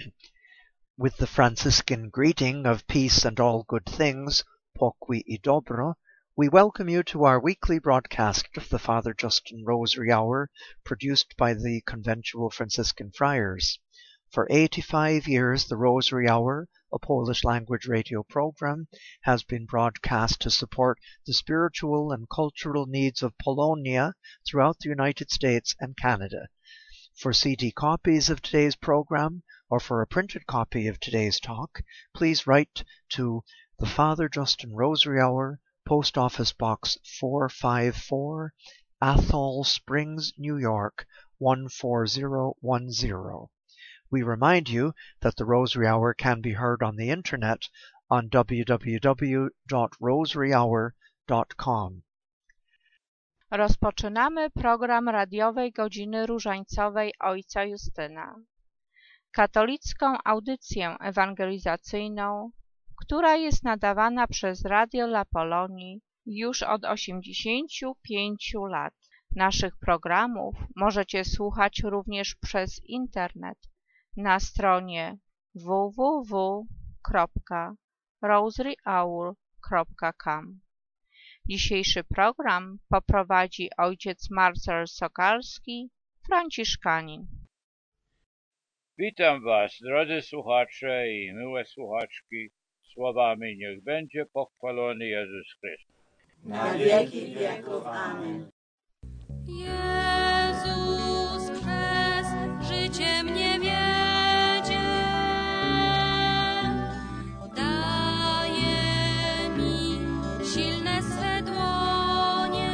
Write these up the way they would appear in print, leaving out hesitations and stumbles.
With the Franciscan greeting of peace and all good things, pokój i dobro, we welcome you to our weekly broadcast of the Father Justin Rosary Hour, produced by the Conventual Franciscan Friars. For 85 years, the Rosary Hour, a Polish-language radio program, has been broadcast to support the spiritual and cultural needs of Polonia throughout the United States and Canada. For CD copies of today's program, or for a printed copy of today's talk, please write to the Father Justin Rosary Hour, Post Office Box 454, Athol Springs, New York 14010. We remind you that the Rosary Hour can be heard on the internet on www.rosaryhour.com. Rozpoczynamy program radiowej godziny różańcowej Ojca Justyna. Katolicką audycję ewangelizacyjną, która jest nadawana przez Radio La Polonii już od 85 lat. Naszych programów możecie słuchać również przez internet na stronie www.rosaryhour.com. Dzisiejszy program poprowadzi ojciec Marcel Sokalski, franciszkanin. Witam Was, drodzy słuchacze i miłe słuchaczki, słowami niech będzie pochwalony Jezus Chrystus. Na wieki wieków. Amen. Jezus przez życie mnie wiedzie, daje mi silne swe dłonie,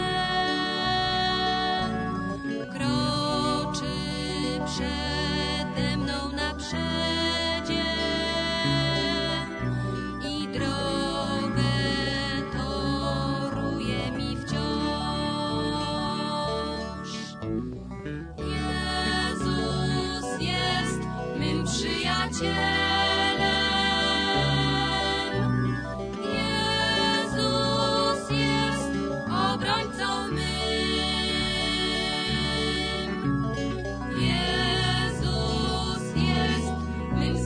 kroczy przede mną na przedzie i drogę toruje mi wciąż. Jezus jest mym przyjacielem, Jezus jest obrońcą mym, Jezus jest mym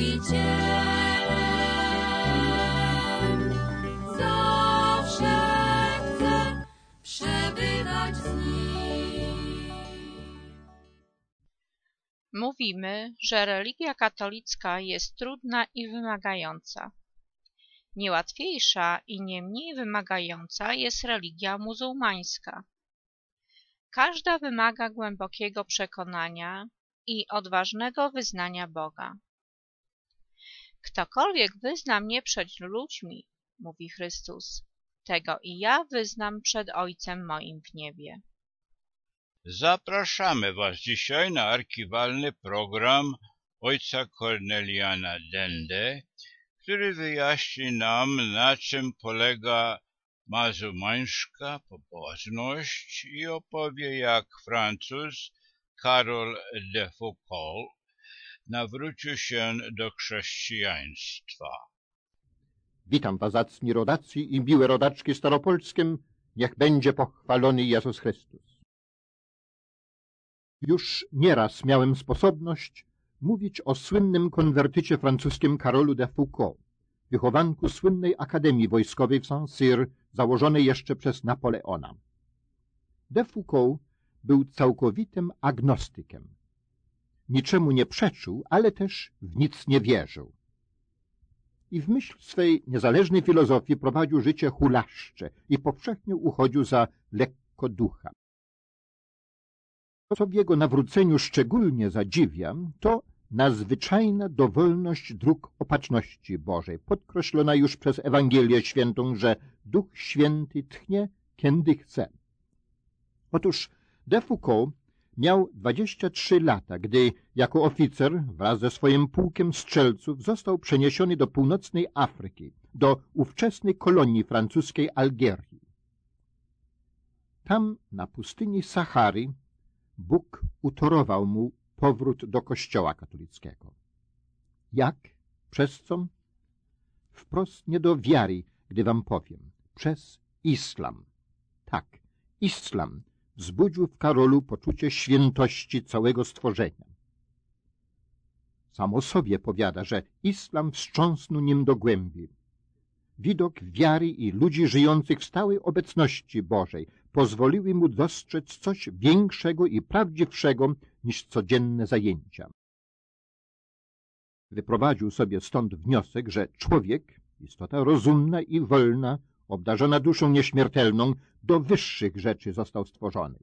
Zbawicielem, zawsze chcę przebywać z Nim. Mówimy, że religia katolicka jest trudna i wymagająca. Niełatwiejsza i nie mniej wymagająca jest religia muzułmańska. Każda wymaga głębokiego przekonania i odważnego wyznania Boga. Ktokolwiek wyzna mnie przed ludźmi, mówi Chrystus, tego i ja wyznam przed Ojcem moim w niebie. Zapraszamy Was dzisiaj na archiwalny program ojca Korneliana Dendę, który wyjaśni nam, na czym polega muzułmańska pobożność i opowie, jak Francuz Karol de Foucault nawrócił się do chrześcijaństwa. Witam was, zacni rodacy i miłe rodaczki staropolskim, niech będzie pochwalony Jezus Chrystus. Już nieraz miałem sposobność mówić o słynnym konwertycie francuskim Karolu de Foucault, wychowanku słynnej Akademii Wojskowej w Saint-Cyr, założonej jeszcze przez Napoleona. De Foucault był całkowitym agnostykiem. Niczemu nie przeczył, ale też w nic nie wierzył. I w myśl swej niezależnej filozofii prowadził życie hulaszcze i powszechnie uchodził za lekkoducha. To, co w jego nawróceniu szczególnie zadziwia, to nadzwyczajna dowolność dróg opatrzności Bożej, podkreślona już przez Ewangelię Świętą, że Duch Święty tchnie, kiedy chce. Otóż de Foucault miał 23 lata, gdy jako oficer wraz ze swoim pułkiem strzelców został przeniesiony do północnej Afryki, do ówczesnej kolonii francuskiej Algierii. Tam, na pustyni Sahary, Bóg utorował mu powrót do Kościoła katolickiego. Jak? Przez co? Wprost nie do wiary, gdy wam powiem. Przez islam. Tak, islam wzbudził w Karolu poczucie świętości całego stworzenia. Samo sobie powiada, że islam wstrząsnął nim do głębi. Widok wiary i ludzi żyjących w stałej obecności Bożej pozwoliły mu dostrzec coś większego i prawdziwszego niż codzienne zajęcia. Wyprowadził sobie stąd wniosek, że człowiek, istota rozumna i wolna, obdarzona duszą nieśmiertelną, do wyższych rzeczy został stworzony.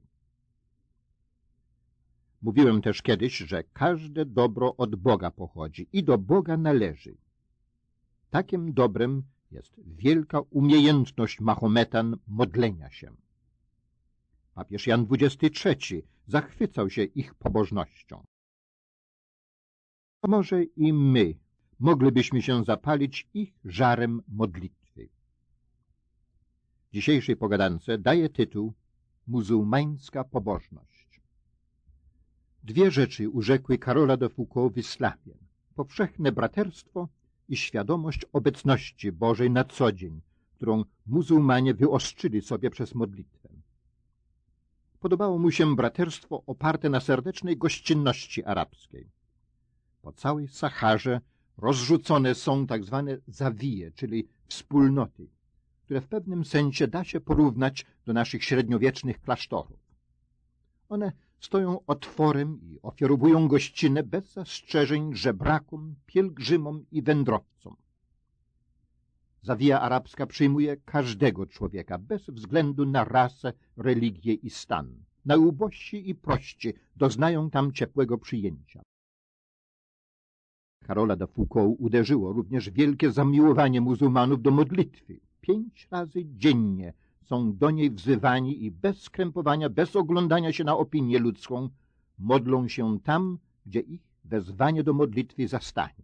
Mówiłem też kiedyś, że każde dobro od Boga pochodzi i do Boga należy. Takim dobrem jest wielka umiejętność Mahometan modlenia się. Papież Jan XXIII zachwycał się ich pobożnością. Może i my moglibyśmy się zapalić ich żarem modlitwy. Dzisiejszej pogadance daje tytuł Muzułmańska pobożność. Dwie rzeczy urzekły Karola de Foucault w islamie: powszechne braterstwo i świadomość obecności Bożej na co dzień, którą muzułmanie wyostrzyli sobie przez modlitwę. Podobało mu się braterstwo oparte na serdecznej gościnności arabskiej. Po całej Saharze rozrzucone są tak zwane zawije, czyli wspólnoty, które w pewnym sensie da się porównać do naszych średniowiecznych klasztorów. One stoją otworem i ofiarowują gościnę bez zastrzeżeń żebrakom, pielgrzymom i wędrowcom. Zawija arabska przyjmuje każdego człowieka bez względu na rasę, religię i stan. Najubożsi i prości doznają tam ciepłego przyjęcia. Karola de Foucault uderzyło również wielkie zamiłowanie muzułmanów do modlitwy. 5 razy dziennie są do niej wzywani i bez skrępowania, bez oglądania się na opinię ludzką, modlą się tam, gdzie ich wezwanie do modlitwy zastanie.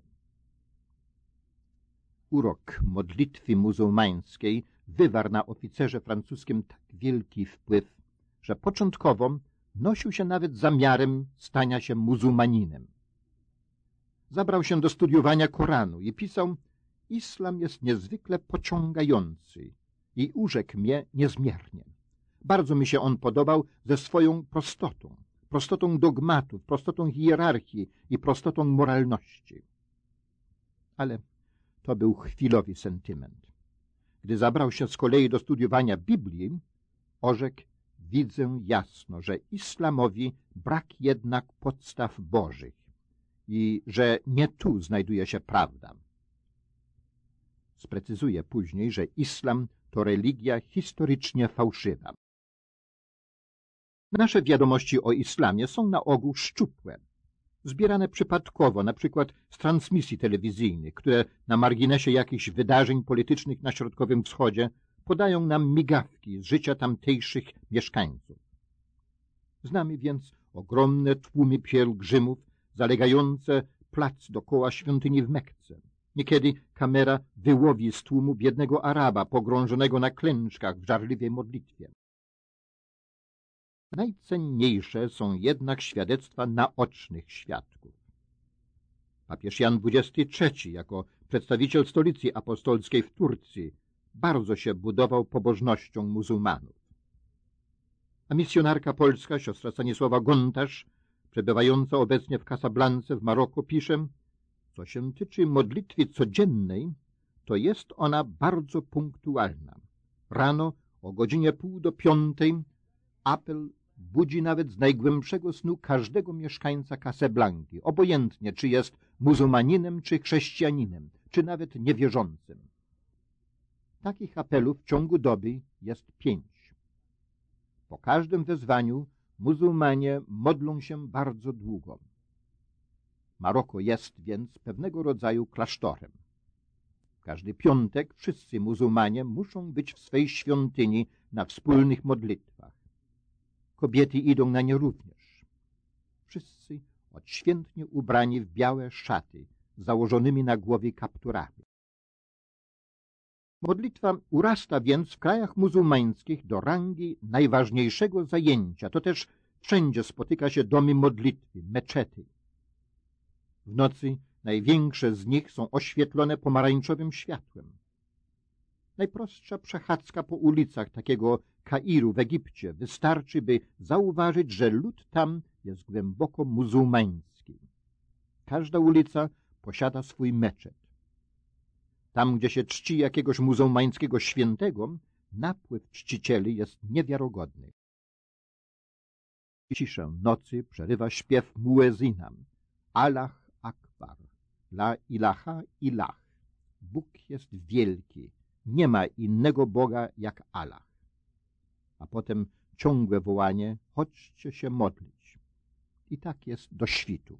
Urok modlitwy muzułmańskiej wywarł na oficerze francuskim tak wielki wpływ, że początkowo nosił się nawet zamiarem stania się muzułmaninem. Zabrał się do studiowania Koranu i pisał: islam jest niezwykle pociągający i urzekł mnie niezmiernie. Bardzo mi się on podobał ze swoją prostotą dogmatów, prostotą hierarchii i prostotą moralności. Ale to był chwilowy sentyment. Gdy zabrał się z kolei do studiowania Biblii, orzekł: widzę jasno, że islamowi brak jednak podstaw bożych i że nie tu znajduje się prawda. Sprecyzuje później, że islam to religia historycznie fałszywa. Nasze wiadomości o islamie są na ogół szczupłe, zbierane przypadkowo, na przykład z transmisji telewizyjnych, które na marginesie jakichś wydarzeń politycznych na Środkowym Wschodzie podają nam migawki z życia tamtejszych mieszkańców. Znamy więc ogromne tłumy pielgrzymów zalegające plac dokoła świątyni w Mekce. Niekiedy kamera wyłowi z tłumu biednego Araba pogrążonego na klęczkach w żarliwej modlitwie. Najcenniejsze są jednak świadectwa naocznych świadków. Papież Jan XXIII jako przedstawiciel stolicy apostolskiej w Turcji bardzo się budował pobożnością muzułmanów. A misjonarka polska, siostra Stanisława Gontarz, przebywająca obecnie w Casablance w Maroku, pisze: co się tyczy modlitwy codziennej, to jest ona bardzo punktualna. Rano o godzinie 4:30 apel budzi nawet z najgłębszego snu każdego mieszkańca Casablanki, obojętnie czy jest muzułmaninem, czy chrześcijaninem, czy nawet niewierzącym. Takich apelów w ciągu doby jest 5. Po każdym wezwaniu muzułmanie modlą się bardzo długo. Maroko jest więc pewnego rodzaju klasztorem. Każdy piątek wszyscy muzułmanie muszą być w swej świątyni na wspólnych modlitwach. Kobiety idą na nie również. Wszyscy odświętnie ubrani w białe szaty, z założonymi na głowie kapturami. Modlitwa urasta więc w krajach muzułmańskich do rangi najważniejszego zajęcia. To też wszędzie spotyka się domy modlitwy, meczety. W nocy największe z nich są oświetlone pomarańczowym światłem. Najprostsza przechadzka po ulicach takiego Kairu w Egipcie wystarczy, by zauważyć, że lud tam jest głęboko muzułmański. każda ulica posiada swój meczet. Tam, gdzie się czci jakiegoś muzułmańskiego świętego, napływ czcicieli jest niewiarygodny. Ciszę nocy przerywa śpiew muezina. Allah Akbar, la ilaha illah. Bóg jest wielki, nie ma innego Boga jak Allah. A potem ciągłe wołanie, chodźcie się modlić. I tak jest do świtu.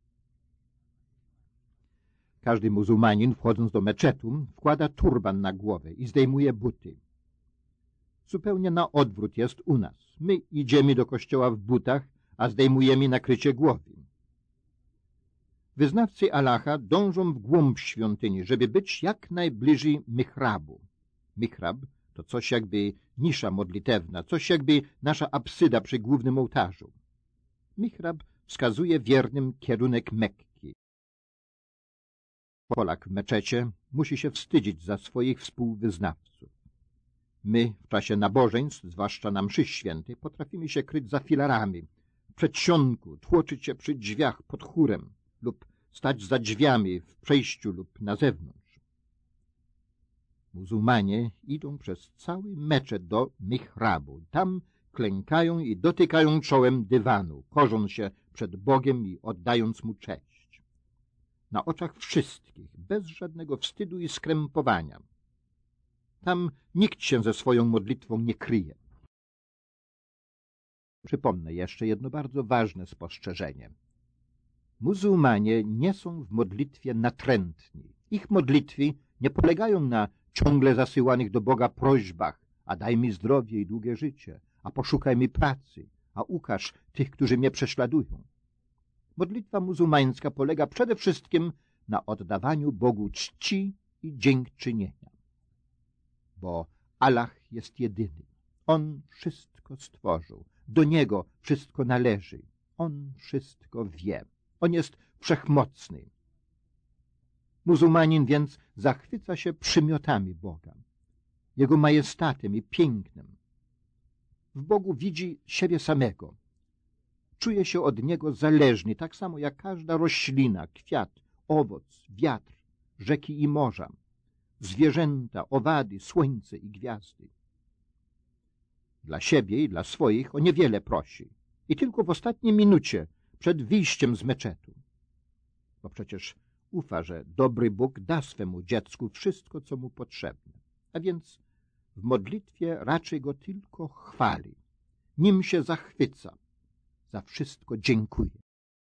Każdy muzułmanin, wchodząc do meczetu, wkłada turban na głowę i zdejmuje buty. Zupełnie na odwrót jest u nas. My idziemy do kościoła w butach, a zdejmujemy nakrycie głowy. Wyznawcy Allaha dążą w głąb świątyni, żeby być jak najbliżej mihrabu. Mihrab to coś jakby nisza modlitewna, coś jakby nasza absyda przy głównym ołtarzu. Mihrab wskazuje wiernym kierunek Mekki. Polak w meczecie musi się wstydzić za swoich współwyznawców. My w czasie nabożeństw, zwłaszcza na mszy świętej, potrafimy się kryć za filarami, w przedsionku, tłoczyć się przy drzwiach pod chórem lub stać za drzwiami w przejściu lub na zewnątrz. Muzułmanie idą przez cały meczet do mihrabu. Tam klękają i dotykają czołem dywanu, korząc się przed Bogiem i oddając Mu cześć. Na oczach wszystkich, bez żadnego wstydu i skrępowania. Tam nikt się ze swoją modlitwą nie kryje. Przypomnę jeszcze jedno bardzo ważne spostrzeżenie. Muzułmanie nie są w modlitwie natrętni. Ich modlitwy nie polegają na ciągle zasyłanych do Boga prośbach, a daj mi zdrowie i długie życie, a poszukaj mi pracy, a ukaż tych, którzy mnie prześladują. Modlitwa muzułmańska polega przede wszystkim na oddawaniu Bogu czci i dziękczynienia. Bo Allah jest jedyny. On wszystko stworzył. Do Niego wszystko należy. On wszystko wie. On jest wszechmocny. Muzułmanin więc zachwyca się przymiotami Boga, Jego majestatem i pięknem. W Bogu widzi siebie samego. Czuje się od Niego zależny, tak samo jak każda roślina, kwiat, owoc, wiatr, rzeki i morza, zwierzęta, owady, słońce i gwiazdy. Dla siebie i dla swoich o niewiele prosi. I tylko w ostatniej minucie, przed wyjściem z meczetu. Bo przecież ufa, że dobry Bóg da swemu dziecku wszystko, co mu potrzebne. A więc w modlitwie raczej go tylko chwali. Nim się zachwyca. Za wszystko dziękuję.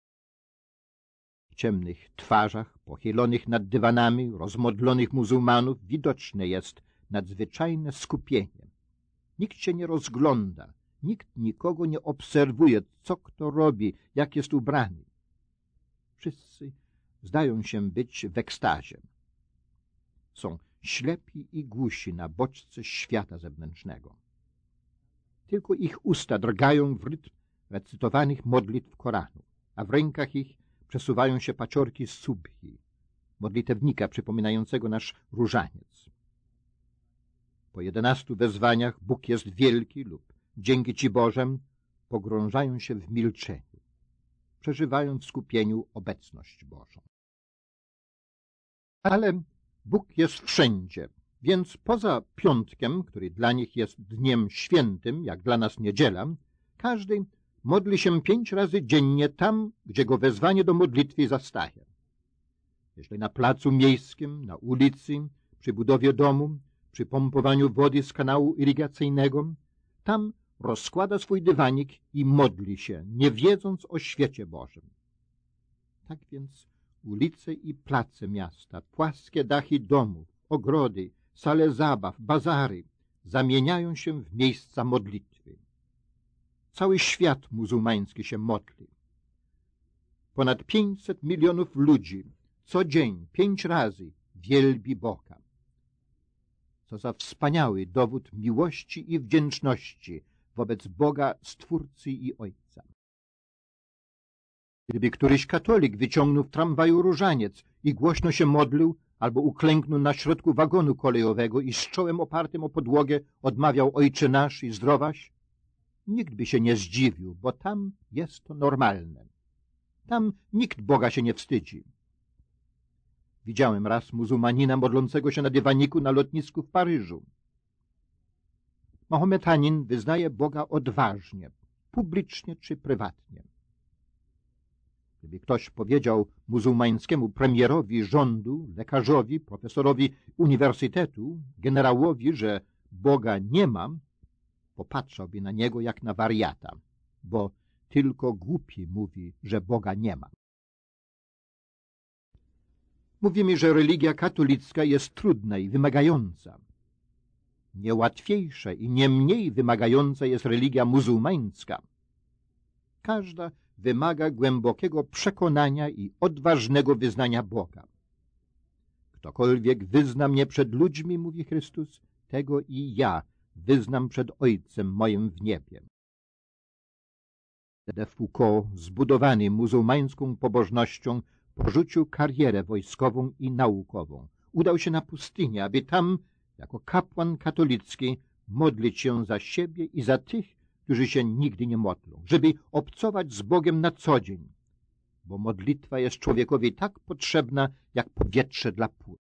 W ciemnych twarzach, pochylonych nad dywanami, rozmodlonych muzułmanów widoczne jest nadzwyczajne skupienie. Nikt się nie rozgląda, nikt nikogo nie obserwuje, co kto robi, jak jest ubrany. Wszyscy zdają się być w ekstazie. Są ślepi i głusi na bodźce świata zewnętrznego. Tylko ich usta drgają w rytm recytowanych modlitw Koranu, a w rękach ich przesuwają się paciorki z subhi, modlitewnika przypominającego nasz różaniec. Po 11 wezwaniach Bóg jest wielki lub dzięki Ci Bożem pogrążają się w milczeniu, przeżywają w skupieniu obecność Bożą. Ale Bóg jest wszędzie, więc poza piątkiem, który dla nich jest dniem świętym, jak dla nas niedziela, każdy modli się 5 razy dziennie tam, gdzie go wezwanie do modlitwy zastaje. Jeśli na placu miejskim, na ulicy, przy budowie domu, przy pompowaniu wody z kanału irygacyjnego, tam rozkłada swój dywanik i modli się, nie wiedząc o świecie Bożym. Tak więc ulice i place miasta, płaskie dachy domów, ogrody, sale zabaw, bazary zamieniają się w miejsca modlitwy. Cały świat muzułmański się modli. Ponad 500 milionów ludzi co dzień 5 razy wielbi Boga. Co za wspaniały dowód miłości i wdzięczności wobec Boga, Stwórcy i Ojca. Gdyby któryś katolik wyciągnął w tramwaju różaniec i głośno się modlił, albo uklęknął na środku wagonu kolejowego i z czołem opartym o podłogę odmawiał Ojcze nasz i zdrowaś, nikt by się nie zdziwił, bo tam jest to normalne. Tam nikt Boga się nie wstydzi. Widziałem raz muzułmanina modlącego się na dywaniku na lotnisku w Paryżu. Mahometanin wyznaje Boga odważnie, publicznie czy prywatnie. Gdyby ktoś powiedział muzułmańskiemu premierowi rządu, lekarzowi, profesorowi uniwersytetu, generałowi, że Boga nie ma, popatrzałby na niego jak na wariata, bo tylko głupi mówi, że Boga nie ma. Mówi mi, że religia katolicka jest trudna i wymagająca. Nie łatwiejsza i nie mniej wymagająca jest religia muzułmańska. Każda wymaga głębokiego przekonania i odważnego wyznania Boga. Ktokolwiek wyzna mnie przed ludźmi, mówi Chrystus, tego i ja wyznam przed Ojcem moim w niebie. De Foucault, zbudowany muzułmańską pobożnością, porzucił karierę wojskową i naukową. Udał się na pustynię, aby tam, jako kapłan katolicki, modlić się za siebie i za tych, którzy się nigdy nie modlą, żeby obcować z Bogiem na co dzień, bo modlitwa jest człowiekowi tak potrzebna, jak powietrze dla płuc.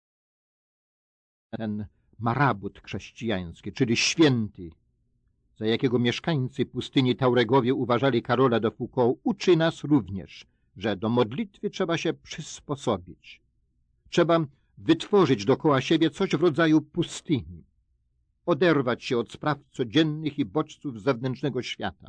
Ten marabut chrześcijański, czyli święty, za jakiego mieszkańcy pustyni Tauregowie uważali Karola de Foucault, uczy nas również, że do modlitwy trzeba się przysposobić. Trzeba wytworzyć dookoła siebie coś w rodzaju pustyni, oderwać się od spraw codziennych i bodźców zewnętrznego świata.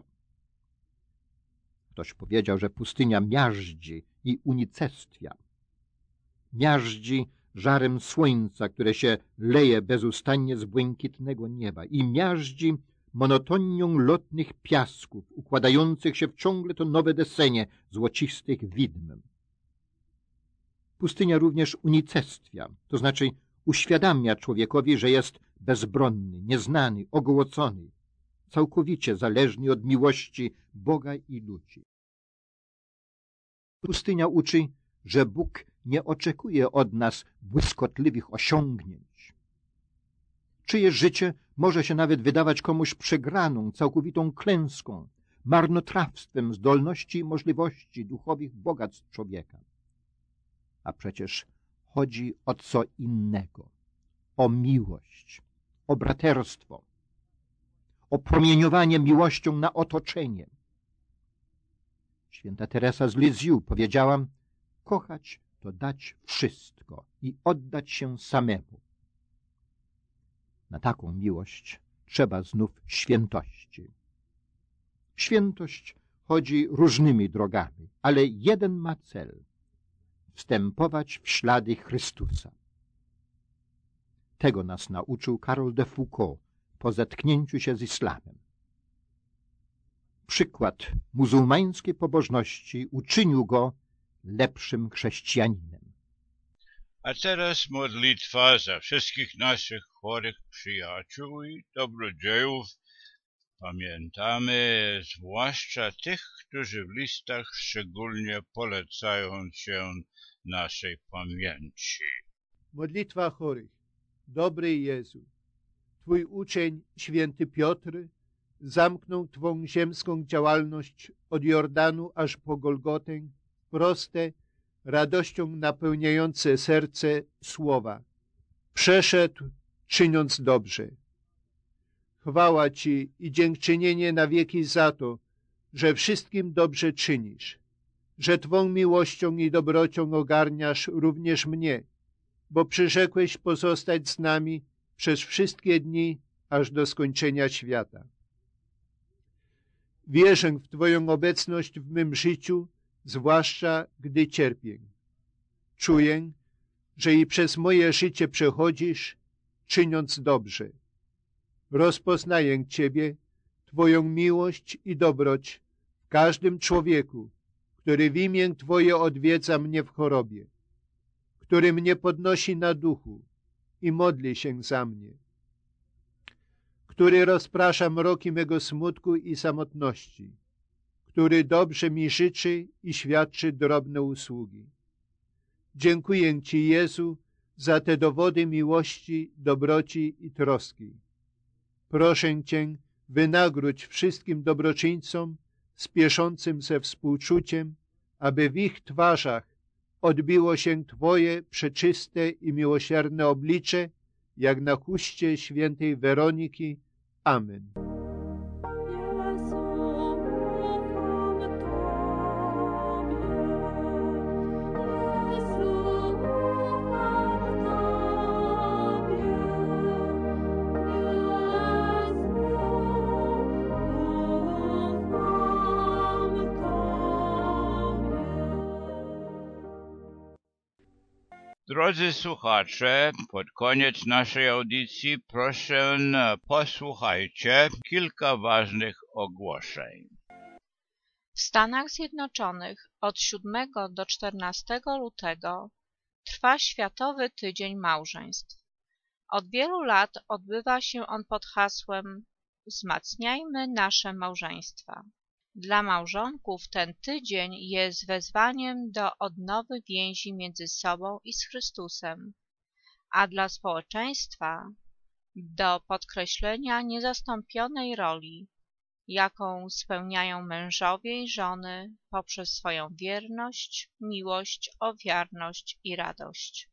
Ktoś powiedział, że pustynia miażdzi i unicestwia. Miażdzi żarem słońca, które się leje bezustannie z błękitnego nieba, i miażdzi monotonią lotnych piasków, układających się w ciągle to nowe desenie złocistych widm. Pustynia również unicestwia, to znaczy uświadamia człowiekowi, że jest bezbronny, nieznany, ogołocony, całkowicie zależny od miłości Boga i ludzi. Pustynia uczy, że Bóg nie oczekuje od nas błyskotliwych osiągnięć. Czyjeś życie może się nawet wydawać komuś przegraną, całkowitą klęską, marnotrawstwem zdolności i możliwości duchowych bogactw człowieka. A przecież chodzi o co innego, o miłość, o braterstwo, o promieniowanie miłością na otoczenie. Święta Teresa z Lisieux powiedziała: kochać to dać wszystko i oddać się samemu. Na taką miłość trzeba znów świętości. Świętość chodzi różnymi drogami, ale jeden ma cel – wstępować w ślady Chrystusa. Tego nas nauczył Karol de Foucault po zetknięciu się z islamem. Przykład muzułmańskiej pobożności uczynił go lepszym chrześcijaninem. A teraz modlitwa za wszystkich naszych chorych przyjaciół i dobrodziejów. Pamiętamy zwłaszcza tych, którzy w listach szczególnie polecają się naszej pamięci. Modlitwa chorych. Dobry Jezu, Twój uczeń, święty Piotr, zamknął Twą ziemską działalność od Jordanu aż po Golgotę, proste, radością napełniające serce słowa. Przeszedł, czyniąc dobrze. Chwała Ci i dziękczynienie na wieki za to, że wszystkim dobrze czynisz, że Twą miłością i dobrocią ogarniasz również mnie, bo przyrzekłeś pozostać z nami przez wszystkie dni, aż do skończenia świata. Wierzę w Twoją obecność w mym życiu, zwłaszcza gdy cierpię. Czuję, że i przez moje życie przechodzisz, czyniąc dobrze. Rozpoznaję Ciebie, Twoją miłość i dobroć w każdym człowieku, który w imię Twoje odwiedza mnie w chorobie, który mnie podnosi na duchu i modli się za mnie, który rozprasza mroki mego smutku i samotności, który dobrze mi życzy i świadczy drobne usługi. Dziękuję Ci, Jezu, za te dowody miłości, dobroci i troski. Proszę Cię, wynagródź wszystkim dobroczyńcom, spieszącym ze współczuciem, aby w ich twarzach odbiło się Twoje przeczyste i miłosierne oblicze, jak na chuście świętej Weroniki. Amen. Jezu, ufam Tobie. Jezu, ufam Tobie. Drodzy słuchacze, pod koniec naszej audycji proszę posłuchajcie kilka ważnych ogłoszeń. W Stanach Zjednoczonych od 7 do 14 lutego trwa Światowy Tydzień Małżeństw. Od wielu lat odbywa się on pod hasłem Wzmacniajmy nasze małżeństwa. Dla małżonków ten tydzień jest wezwaniem do odnowy więzi między sobą i z Chrystusem, a dla społeczeństwa do podkreślenia niezastąpionej roli, jaką spełniają mężowie i żony poprzez swoją wierność, miłość, ofiarność i radość.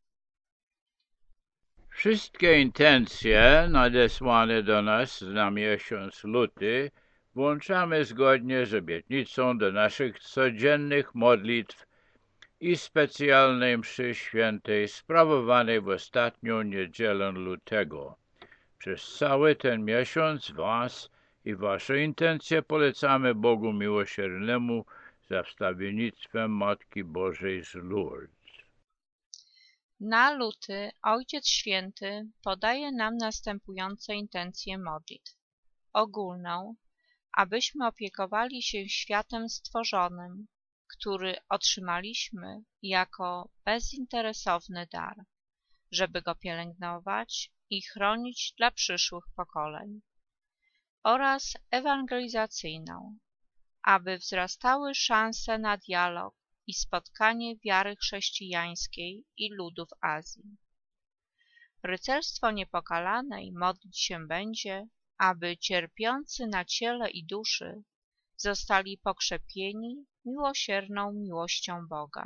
Wszystkie intencje nadesłane do nas na miesiąc luty włączamy zgodnie z obietnicą do naszych codziennych modlitw i specjalnej mszy świętej sprawowanej w ostatnią niedzielę lutego. Przez cały ten miesiąc Was i Wasze intencje polecamy Bogu Miłosiernemu za wstawiennictwem Matki Bożej z Lourdes. Na luty Ojciec Święty podaje nam następujące intencje modlitw. Ogólną, abyśmy opiekowali się światem stworzonym, który otrzymaliśmy jako bezinteresowny dar, żeby go pielęgnować i chronić dla przyszłych pokoleń. Oraz ewangelizacyjną, aby wzrastały szanse na dialog i spotkanie wiary chrześcijańskiej i ludów Azji. Rycerstwo Niepokalanej modlić się będzie, aby cierpiący na ciele i duszy zostali pokrzepieni miłosierną miłością Boga.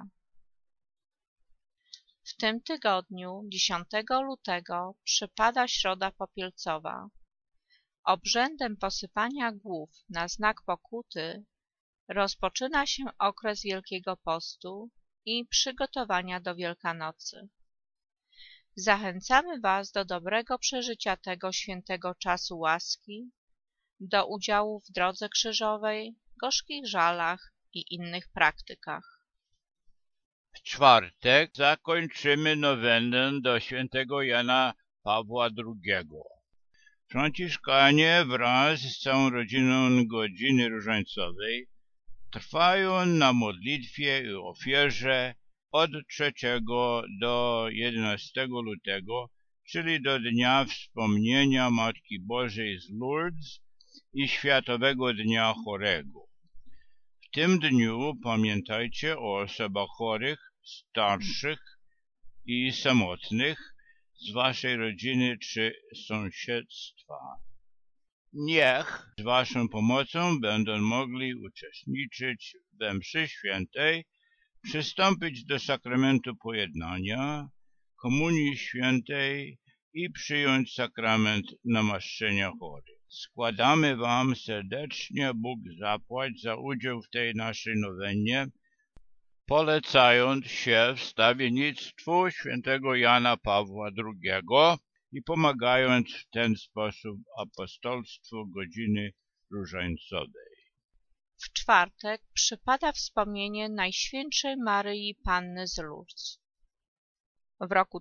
W tym tygodniu, 10 lutego, przypada Środa Popielcowa. Obrzędem posypania głów na znak pokuty rozpoczyna się okres Wielkiego Postu i przygotowania do Wielkanocy. Zachęcamy Was do dobrego przeżycia tego świętego czasu łaski, do udziału w drodze krzyżowej, gorzkich żalach i innych praktykach. W czwartek zakończymy nowennę do świętego Jana Pawła II. Franciszkanie wraz z całą rodziną Godziny Różańcowej trwają na modlitwie i ofierze od 3 do 11 lutego, czyli do Dnia Wspomnienia Matki Bożej z Lourdes i Światowego Dnia Chorego. W tym dniu pamiętajcie o osobach chorych, starszych i samotnych z waszej rodziny czy sąsiedztwa. Niech z waszą pomocą będą mogli uczestniczyć we mszy świętej, przystąpić do sakramentu pojednania, komunii świętej i przyjąć sakrament namaszczenia chorych. Składamy wam serdecznie Bóg zapłać za udział w tej naszej nowennie, polecając się wstawiennictwu świętego Jana Pawła II i pomagając w ten sposób apostolstwu Godziny Różańcowej. W czwartek przypada wspomnienie Najświętszej Maryi Panny z Lourdes. W roku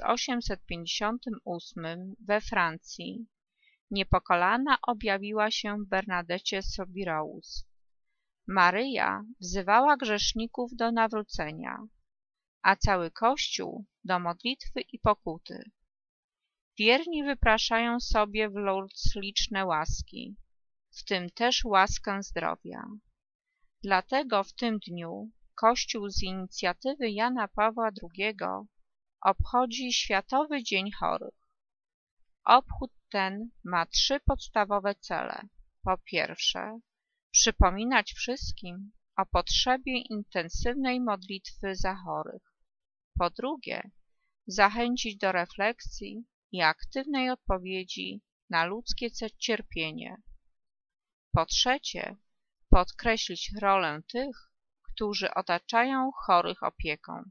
1858 we Francji Niepokalana objawiła się Bernadecie Soubirous. Maryja wzywała grzeszników do nawrócenia, a cały Kościół do modlitwy i pokuty. Wierni wypraszają sobie w Lourdes liczne łaski, w tym też łaskę zdrowia. Dlatego w tym dniu Kościół z inicjatywy Jana Pawła II obchodzi Światowy Dzień Chorych. Obchód ten ma 3 podstawowe cele. Po pierwsze, przypominać wszystkim o potrzebie intensywnej modlitwy za chorych. Po drugie, zachęcić do refleksji i aktywnej odpowiedzi na ludzkie cierpienie. Po trzecie, podkreślić rolę tych, którzy otaczają chorych opieką.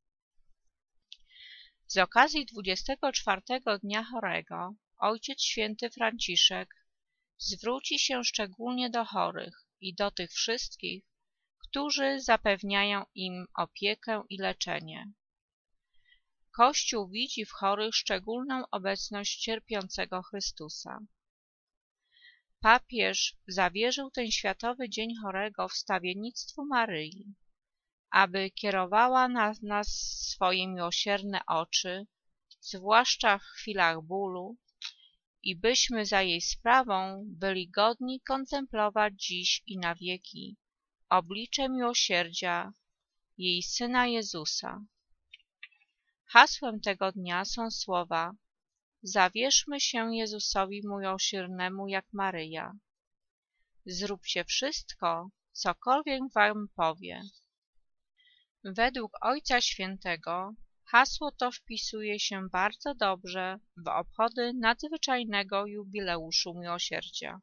Z okazji 24 Dnia Chorego Ojciec Święty Franciszek zwróci się szczególnie do chorych i do tych wszystkich, którzy zapewniają im opiekę i leczenie. Kościół widzi w chorych szczególną obecność cierpiącego Chrystusa. Papież zawierzył ten Światowy Dzień Chorego wstawiennictwu Maryi, aby kierowała na nas swoje miłosierne oczy, zwłaszcza w chwilach bólu, i byśmy za jej sprawą byli godni kontemplować dziś i na wieki oblicze miłosierdzia jej Syna Jezusa. Hasłem tego dnia są słowa: zawierzmy się Jezusowi miłosiernemu jak Maryja. Zróbcie wszystko, cokolwiek wam powie. Według Ojca Świętego hasło to wpisuje się bardzo dobrze w obchody nadzwyczajnego jubileuszu miłosierdzia.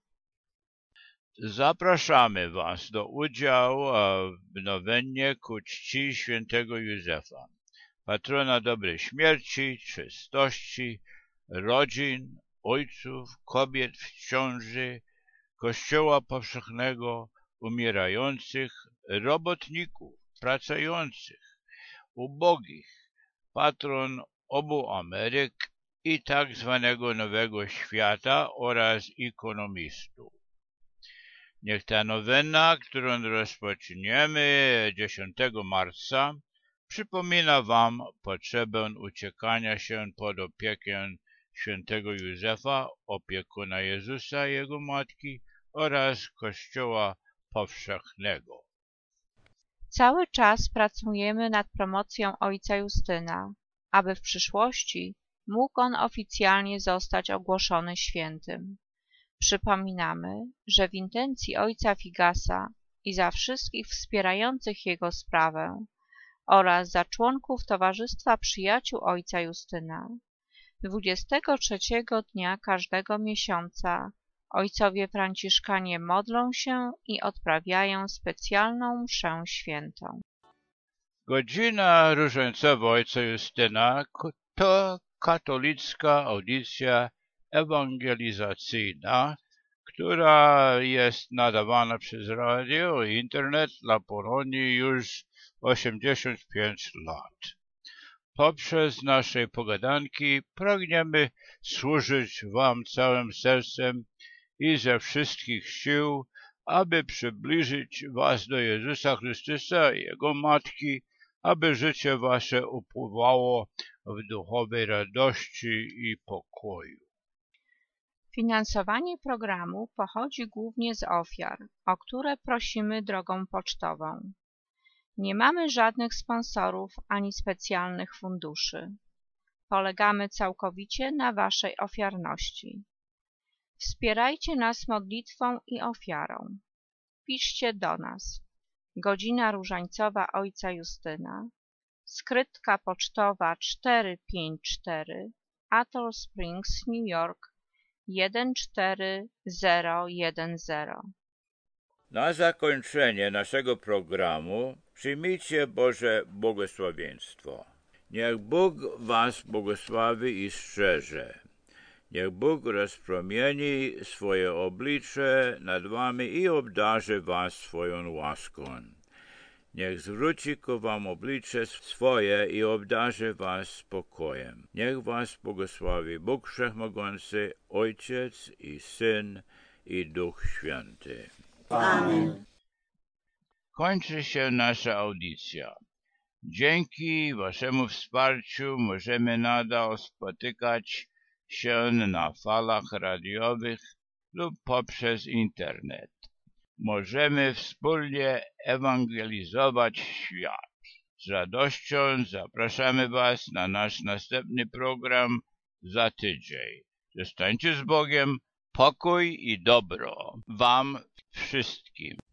Zapraszamy Was do udziału w nowennie ku czci świętego Józefa, patrona dobrej śmierci, czystości, rodzin, ojców, kobiet w ciąży, Kościoła powszechnego, umierających, robotników, pracujących, ubogich, patron obu Ameryk i tak zwanego Nowego Świata oraz ekonomistów. Niech ta nowenna, którą rozpoczniemy 10 marca, przypomina Wam potrzebę uciekania się pod opiekę świętego Józefa, opiekuna Jezusa i Jego Matki oraz Kościoła powszechnego. Cały czas pracujemy nad promocją ojca Justyna, aby w przyszłości mógł on oficjalnie zostać ogłoszony świętym. Przypominamy, że w intencji ojca Figasa i za wszystkich wspierających jego sprawę oraz za członków Towarzystwa Przyjaciół ojca Justyna 23 dnia każdego miesiąca ojcowie franciszkanie modlą się i odprawiają specjalną mszę świętą. Godzina różańcowa ojca Justyna to katolicka audycja ewangelizacyjna, która jest nadawana przez radio i internet dla Polonii już 85 lat. Poprzez nasze pogadanki pragniemy służyć Wam całym sercem i ze wszystkich sił, aby przybliżyć Was do Jezusa Chrystusa i Jego Matki, aby życie Wasze upływało w duchowej radości i pokoju. Finansowanie programu pochodzi głównie z ofiar, o które prosimy drogą pocztową. Nie mamy żadnych sponsorów ani specjalnych funduszy. Polegamy całkowicie na Waszej ofiarności. Wspierajcie nas modlitwą i ofiarą. Piszcie do nas. Godzina różańcowa ojca Justyna, skrytka pocztowa 454, Atoll Springs, New York 14010. Na zakończenie naszego programu przyjmijcie Boże błogosławieństwo. Niech Bóg Was błogosławi i strzeże. Niech Bóg rozpromieni swoje oblicze nad Wami i obdarzy Was swoją łaską. Niech zwróci ku Wam oblicze swoje i obdarzy Was spokojem. Niech Was błogosławi Bóg Wszechmogący, Ojciec i Syn i Duch Święty. Amen. Kończy się nasza audycja. Dzięki Waszemu wsparciu możemy nadal spotykać się na falach radiowych lub poprzez internet. Możemy wspólnie ewangelizować świat. Z radością zapraszamy Was na nasz następny program za tydzień. Zostańcie z Bogiem, pokój i dobro Wam wszystkim.